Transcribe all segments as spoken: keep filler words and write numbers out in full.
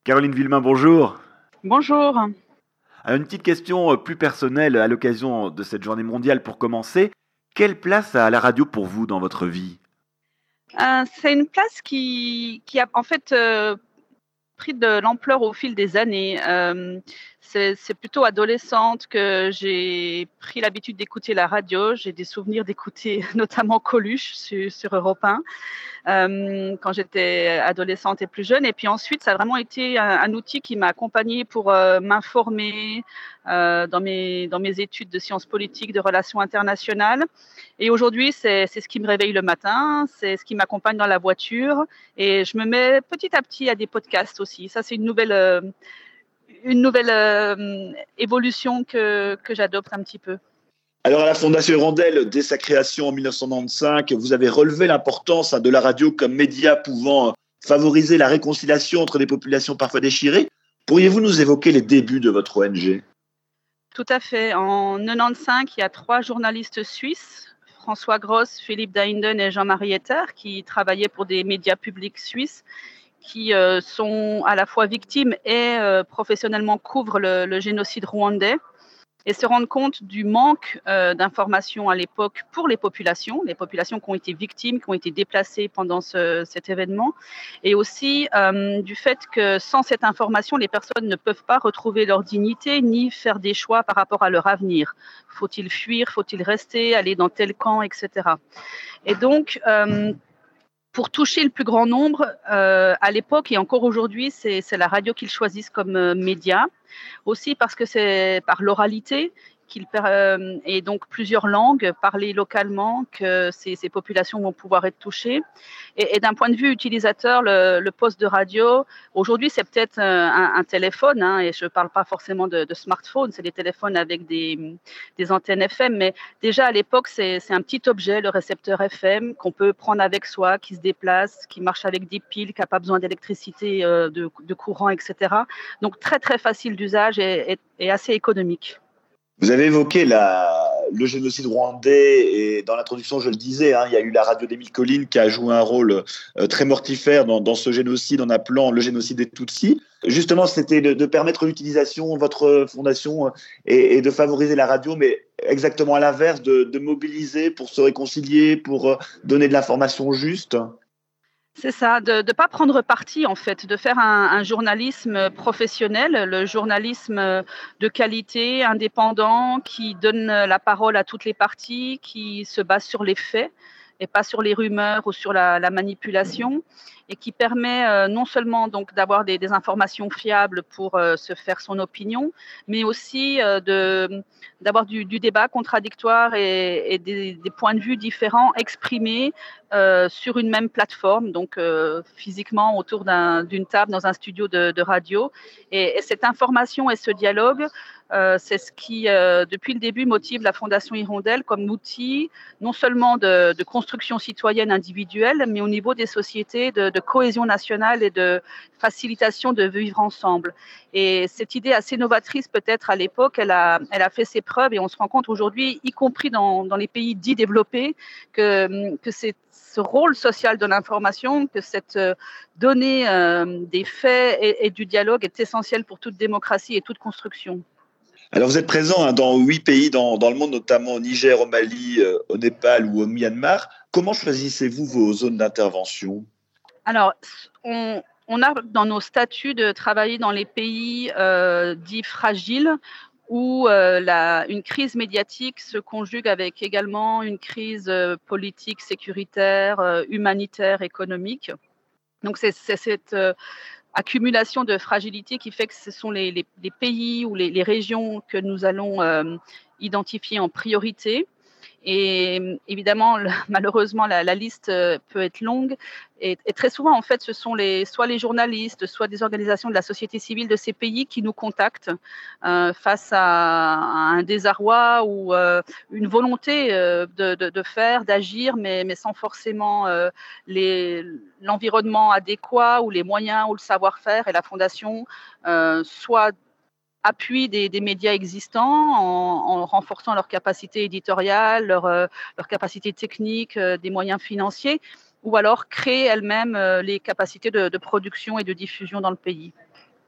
Caroline Villemain, bonjour. Bonjour. Alors, une petite question euh, plus personnelle à l'occasion de cette journée mondiale pour commencer. Quelle place a la radio pour vous dans votre vie? Heu, c'est une place qui qui a en fait, heu, pris de l'ampleur au fil des années. Hem, c'est c'est plutôt adolescente que j'ai pris l'habitude d'écouter la radio. J'ai des souvenirs d'écouter notamment Coluche su sur Europe un. Hem, quand j'étais adolescente et plus jeune et puis ensuite ça a vraiment été un un outil qui m'a accompagnée pour, heu, m'informer, heu, dans mes dans mes études de sciences politiques, de relations internationales et aujourd'hui c'est c'est ce qui me réveille le matin, c'est ce qui m'accompagne dans la voiture et je me mets petit à petit à des podcasts aussi. Ça c'est une nouvelle, heu, une nouvelle, hem, évolution que que j'adopte un petit peu. Alors à la Fondation Hirondelle, dès sa création en mille neuf cent quatre-vingt-quinze, vous avez relevé l'importance hein, de la radio comme média pouvant favoriser la réconciliation entre des populations parfois déchirées. Pourriez-vous nous évoquer les débuts de votre O N G? Tout à fait. En quatre-vingt-quinze, il y a trois journalistes suisses, François Gross, Philippe Deinden et Jean-Marie Etter, qui travaillaient pour des médias publics suisses, qui euh, sont à la fois victimes et euh, professionnellement couvrent le, le génocide rwandais et se rendent compte du manque euh, d'informations à l'époque pour les populations, les populations qui ont été victimes, qui ont été déplacées pendant ce, cet événement, et aussi euh, du fait que sans cette information, les personnes ne peuvent pas retrouver leur dignité ni faire des choix par rapport à leur avenir. Faut-il fuir, faut-il rester, aller dans tel camp, et cetera. Et donc, euh, pour toucher le plus grand nombre, euh, à l'époque et encore aujourd'hui, c'est, c'est la radio qu'ils choisissent comme euh, média. Aussi parce que c'est par l'oralité qu'il euh, et donc plusieurs langues parlées localement que ces, ces populations vont pouvoir être touchées. Et, et d'un point de vue utilisateur, le, le poste de radio, aujourd'hui c'est peut-être un, un téléphone, hein, et je ne parle pas forcément de, de smartphone, c'est des téléphones avec des, des antennes F M, mais déjà à l'époque c'est, c'est un petit objet, le récepteur F M, qu'on peut prendre avec soi, qui se déplace, qui marche avec des piles, qui n'a pas besoin d'électricité, euh, de, de courant, et cetera. Donc très très facile d'usage et, et, et assez économique. Vous avez évoqué la, le génocide rwandais et dans l'introduction, je le disais, hein, il y a eu la radio d'Émile Colline qui a joué un rôle euh, très mortifère dans, dans ce génocide en appelant le génocide des Tutsis. Justement, c'était de, de permettre l'utilisation, votre fondation, euh, et, et de favoriser la radio, mais exactement à l'inverse, de, de mobiliser pour se réconcilier, pour euh, donner de l'information juste. C'est ça, de ne pas prendre parti en fait, de faire un, un journalisme professionnel, le journalisme de qualité, indépendant, qui donne la parole à toutes les parties, qui se base sur les faits et pas sur les rumeurs ou sur la, la manipulation, et qui permet euh, non seulement donc d'avoir des, des informations fiables pour euh, se faire son opinion, mais aussi euh, de, d'avoir du, du débat contradictoire et, et des, des points de vue différents exprimés euh, sur une même plateforme, donc euh, physiquement autour d'un, d'une table dans un studio de, de radio. Et, et cette information et ce dialogue, euh, c'est ce qui, euh, depuis le début, motive la Fondation Hirondelle comme outil non seulement de, de construction citoyenne individuelle, mais au niveau des sociétés, de, de cohésion nationale et de facilitation de vivre ensemble. Et cette idée assez novatrice peut-être à l'époque, elle a, elle a fait ses preuves et on se rend compte aujourd'hui, y compris dans, dans les pays dits développés, que, que c'est ce rôle social de l'information, que cette donnée euh, des faits et, et du dialogue est essentielle pour toute démocratie et toute construction. Alors vous êtes présent hein, dans huit pays dans, dans le monde, notamment au Niger, au Mali, euh, au Népal ou au Myanmar. Comment choisissez-vous vos zones d'intervention? Alors, on, on a dans nos statuts de travailler dans les pays euh, dits fragiles où euh, la, une crise médiatique se conjugue avec également une crise euh, politique, sécuritaire, euh, humanitaire, économique. Donc c'est, c'est cette euh, accumulation de fragilité qui fait que ce sont les, les, les pays ou les, les régions que nous allons euh, identifier en priorité. Et évidemment, le, malheureusement, la, la liste peut être longue. Et, et très souvent, en fait, ce sont les, soit les journalistes, soit des organisations de la société civile de ces pays qui nous contactent euh, face à, à un désarroi ou euh, une volonté euh, de, de, de faire, d'agir, mais, mais sans forcément euh, les, l'environnement adéquat ou les moyens ou le savoir-faire. Et la Fondation, euh, soit appui des, des médias existants en, en renforçant leur capacité éditoriale, leur, euh, leur capacité technique, euh, des moyens financiers, ou alors créer elle-même euh, les capacités de, de production et de diffusion dans le pays.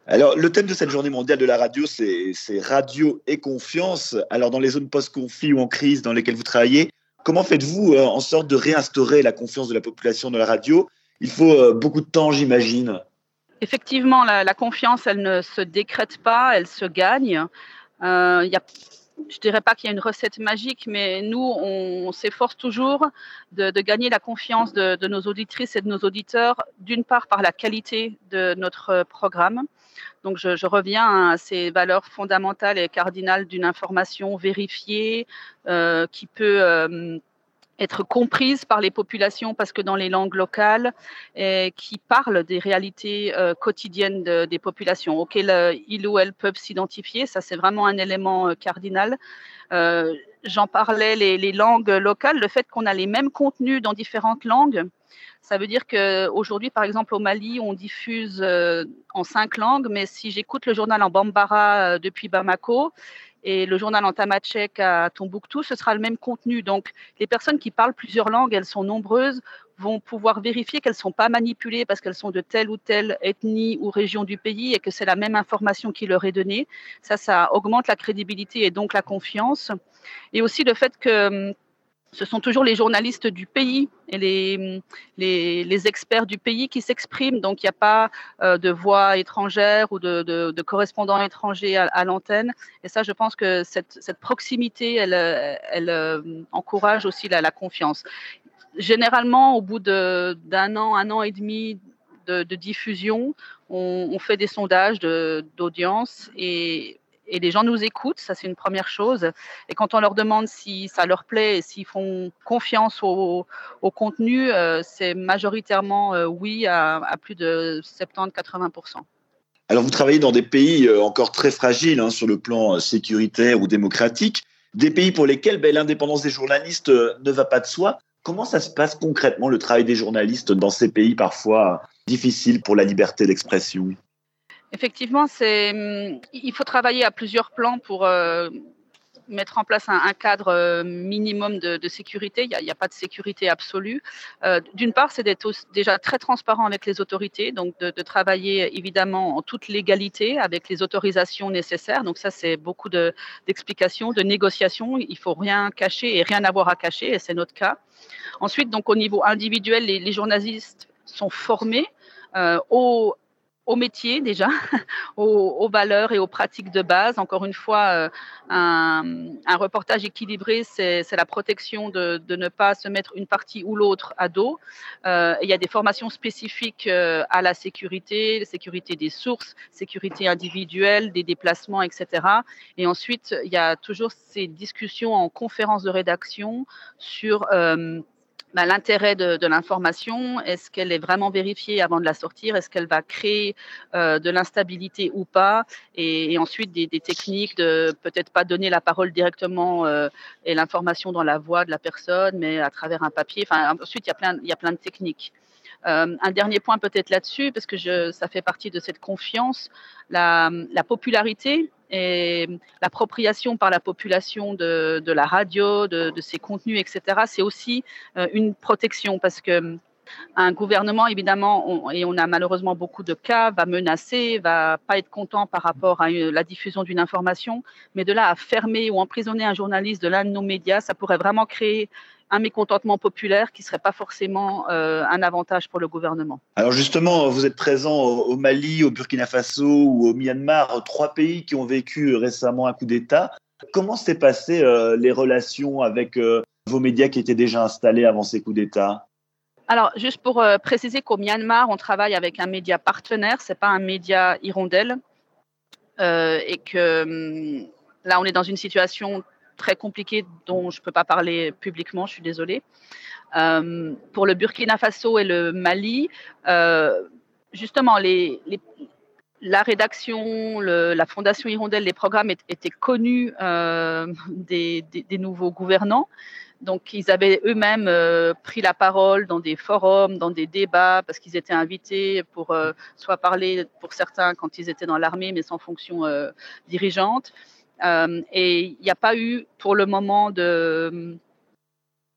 Alors, le thème de cette journée mondiale de la radio, c'est, c'est radio et confiance. Alors, dans les zones post-conflit ou en crise dans lesquelles vous travaillez, comment faites-vous euh, en sorte de réinstaurer la confiance de la population dans la radio? Il faut euh, beaucoup de temps, j'imagine. Effectivement, la, la confiance, elle ne se décrète pas, elle se gagne. Euh, il y a Je ne dirais pas qu'il y a une recette magique, mais nous, on, on s'efforce toujours de, de gagner la confiance de, de nos auditrices et de nos auditeurs, d'une part par la qualité de notre programme. Donc, je, je reviens à ces valeurs fondamentales et cardinales d'une information vérifiée euh, qui peut euh, être comprise par les populations parce que dans les langues locales, et qui parlent des réalités euh, quotidiennes de, des populations auxquelles euh, ils ou elles peuvent s'identifier. Ça, c'est vraiment un élément euh, cardinal. Euh, j'en parlais, les, les langues locales, le fait qu'on a les mêmes contenus dans différentes langues, ça veut dire qu'aujourd'hui, par exemple, au Mali, on diffuse euh, en cinq langues, mais si j'écoute le journal en Bambara euh, depuis Bamako, et le journal en tamatchek à Tombouctou, ce sera le même contenu. Donc, les personnes qui parlent plusieurs langues, elles sont nombreuses, vont pouvoir vérifier qu'elles ne sont pas manipulées parce qu'elles sont de telle ou telle ethnie ou région du pays et que c'est la même information qui leur est donnée. Ça, ça augmente la crédibilité et donc la confiance. Et aussi le fait que ce sont toujours les journalistes du pays et les, les, les experts du pays qui s'expriment. Donc, il n'y a pas euh, de voix étrangère ou de, de, de correspondants étrangers à, à l'antenne. Et ça, je pense que cette, cette proximité, elle, elle, elle euh, encourage aussi la, la confiance. Généralement, au bout de, d'un an, un an et demi de, de diffusion, on, on fait des sondages de, d'audience et Et les gens nous écoutent, ça c'est une première chose. Et quand on leur demande si ça leur plaît et s'ils font confiance au, au contenu, euh, c'est majoritairement euh, oui à, à plus de soixante-dix à quatre-vingts pour cent. Alors, vous travaillez dans des pays euh, encore très fragiles hein, sur le plan euh, sécuritaire ou démocratique, des pays pour lesquels ben, l'indépendance des journalistes euh, ne va pas de soi. Comment ça se passe concrètement, le travail des journalistes dans ces pays parfois difficiles pour la liberté d'expression ? Effectivement, c'est, il faut travailler à plusieurs plans pour euh, mettre en place un, un cadre minimum de, de sécurité. Il n'y a, a pas de sécurité absolue. Euh, d'une part, c'est d'être déjà très transparent avec les autorités, donc de, de travailler évidemment en toute légalité avec les autorisations nécessaires. Donc ça, c'est beaucoup de, d'explications, de négociations. Il ne faut rien cacher et rien avoir à cacher, et c'est notre cas. Ensuite, donc au niveau individuel, les, les journalistes sont formés euh, au au métier déjà, aux, aux valeurs et aux pratiques de base. Encore une fois, euh, un, un reportage équilibré, c'est, c'est la protection de, de ne pas se mettre une partie ou l'autre à dos. Euh, il y a des formations spécifiques euh, à la sécurité, la sécurité des sources, sécurité individuelle, des déplacements, et cetera. Et ensuite, il y a toujours ces discussions en conférence de rédaction sur euh, Ben, l'intérêt de, de l'information, est-ce qu'elle est vraiment vérifiée avant de la sortir, est-ce qu'elle va créer euh, de l'instabilité ou pas, et, et ensuite des, des techniques de peut-être pas donner la parole directement euh, et l'information dans la voix de la personne, mais à travers un papier. Enfin, ensuite, il y a plein, il y a plein de techniques. Euh, un dernier point peut-être là-dessus, parce que je, ça fait partie de cette confiance, la, la popularité et l'appropriation par la population de, de la radio, de, de ses contenus, et cetera, c'est aussi euh, une protection parce que un gouvernement, évidemment, on, et on a malheureusement beaucoup de cas, va menacer, va pas être content par rapport à une, la diffusion d'une information, mais de là à fermer ou emprisonner un journaliste de l'un de nos médias, ça pourrait vraiment créer un mécontentement populaire qui ne serait pas forcément euh, un avantage pour le gouvernement. Alors justement, vous êtes présent au Mali, au Burkina Faso ou au Myanmar, trois pays qui ont vécu récemment un coup d'État. Comment s'est passé euh, les relations avec euh, vos médias qui étaient déjà installés avant ces coups d'État ? Alors, juste pour euh, préciser qu'au Myanmar, on travaille avec un média partenaire, ce n'est pas un média hirondelle, euh, et que hum, là, on est dans une situation très compliquée dont je ne peux pas parler publiquement, je suis désolée. Euh, pour le Burkina Faso et le Mali, euh, justement, les, les, la rédaction, le, la Fondation Hirondelle, les programmes étaient connus euh, des, des, des nouveaux gouvernants. Donc, ils avaient eux-mêmes euh, pris la parole dans des forums, dans des débats, parce qu'ils étaient invités pour euh, soit parler pour certains quand ils étaient dans l'armée, mais sans fonction euh, dirigeante. Euh, et il n'y a pas eu, pour le moment, de,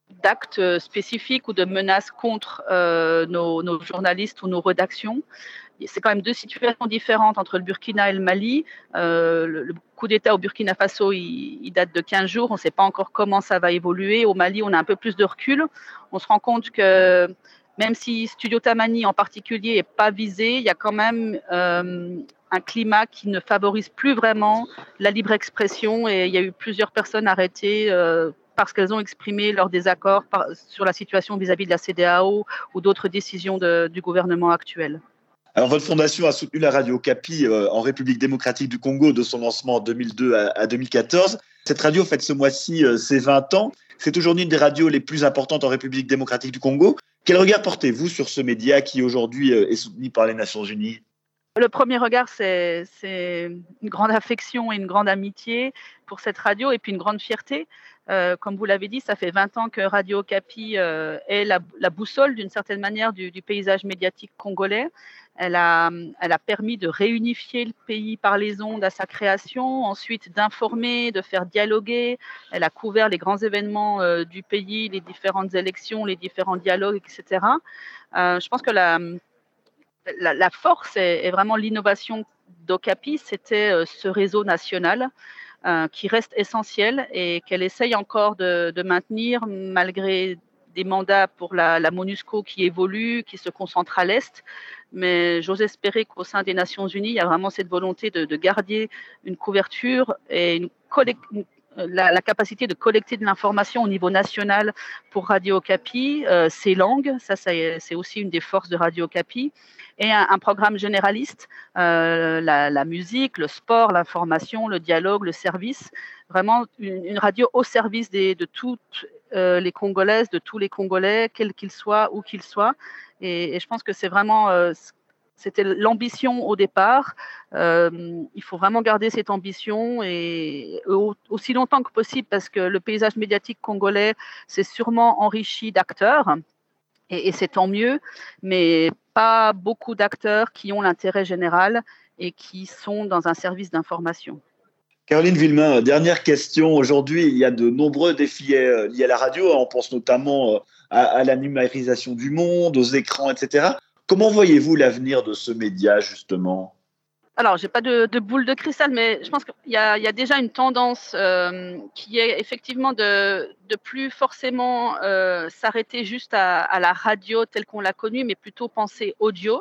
d'actes spécifiques ou de menaces contre euh, nos, nos journalistes ou nos rédactions. c'est quand même deux situations différentes entre le Burkina et le Mali. Euh, le, le coup d'État au Burkina Faso, il, il date de quinze jours. On ne sait pas encore comment ça va évoluer. Au Mali, on a un peu plus de recul. On se rend compte que même si Studio Tamani en particulier n'est pas visé, il y a quand même euh, un climat qui ne favorise plus vraiment la libre expression. Et il y a eu plusieurs personnes arrêtées euh, parce qu'elles ont exprimé leur désaccord par, sur la situation vis-à-vis de la C D A O ou d'autres décisions de, du gouvernement actuel. Alors, votre fondation a soutenu la radio Okapi euh, en République démocratique du Congo de son lancement en deux mille deux à, à deux mille quatorze. Cette radio fête ce mois-ci euh, ses vingt ans. C'est aujourd'hui une des radios les plus importantes en République démocratique du Congo. Quel regard portez-vous sur ce média qui aujourd'hui euh, est soutenu par les Nations Unies ? Le premier regard, c'est, c'est une grande affection et une grande amitié pour cette radio et puis une grande fierté. Euh, comme vous l'avez dit, ça fait vingt ans que Radio Okapi euh, est la, la boussole d'une certaine manière du, du paysage médiatique congolais. Elle a, elle a permis de réunifier le pays par les ondes à sa création, ensuite d'informer, de faire dialoguer. Elle a couvert les grands événements euh, du pays, les différentes élections, les différents dialogues, et cetera. Euh, je pense que la, la, la force est, est vraiment l'innovation d'Okapi, c'était euh, ce réseau national. Euh, qui reste essentielle et qu'elle essaye encore de, de maintenir malgré des mandats pour la, la MONUSCO qui évoluent, qui se concentrent à l'Est. Mais j'ose espérer qu'au sein des Nations Unies, il y a vraiment cette volonté de, de garder une couverture et une collect, une, la, la capacité de collecter de l'information au niveau national pour Radio Okapi, euh, ses langues, ça, ça c'est aussi une des forces de Radio Okapi, et un, un programme généraliste, euh, la, la musique, le sport, l'information, le dialogue, le service, vraiment une, une radio au service des, de toutes euh, les Congolaises, de tous les Congolais, quels qu'ils soient, où qu'ils soient. Et, et je pense que c'est vraiment, euh, c'était l'ambition au départ. Euh, il faut vraiment garder cette ambition et au, aussi longtemps que possible parce que le paysage médiatique congolais s'est sûrement enrichi d'acteurs. Et, et c'est tant mieux, mais pas beaucoup d'acteurs qui ont l'intérêt général et qui sont dans un service d'information. Caroline Villemain, dernière question. Aujourd'hui, il y a de nombreux défis liés à la radio. On pense notamment à, à la numérisation du monde, aux écrans, et cetera. Comment voyez-vous l'avenir de ce média, justement ? Alors, je n'ai pas de, de boule de cristal, mais je pense qu'il y a, il y a déjà une tendance euh, qui est effectivement de de plus forcément euh, s'arrêter juste à, à la radio telle qu'on l'a connue, mais plutôt penser audio.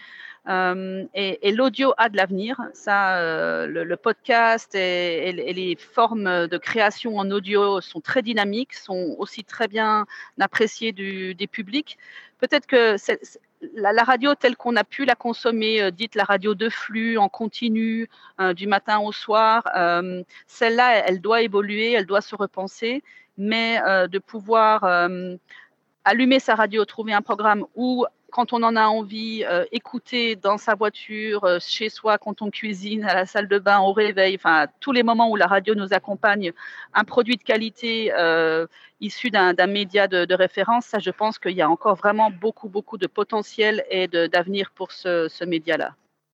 Euh, et, et l'audio a de l'avenir. Ça, euh, le, le podcast et, et, et les formes de création en audio sont très dynamiques, sont aussi très bien appréciées du, des publics. Peut-être que c'est, c'est, la, la radio telle qu'on a pu la consommer, euh, dite la radio de flux, en continu, euh, du matin au soir, euh, celle-là, elle doit évoluer, elle doit se repenser, mais euh, de pouvoir euh, allumer sa radio, trouver un programme où quand on en a envie, euh, écouter dans sa voiture, euh, chez soi, quand on cuisine, à la salle de bain, au réveil, enfin, tous les moments où la radio nous accompagne, un produit de qualité euh, issu d'un, d'un média de, de référence, ça, je pense qu'il y a encore vraiment beaucoup, beaucoup de potentiel et de, d'avenir pour ce, ce média-là.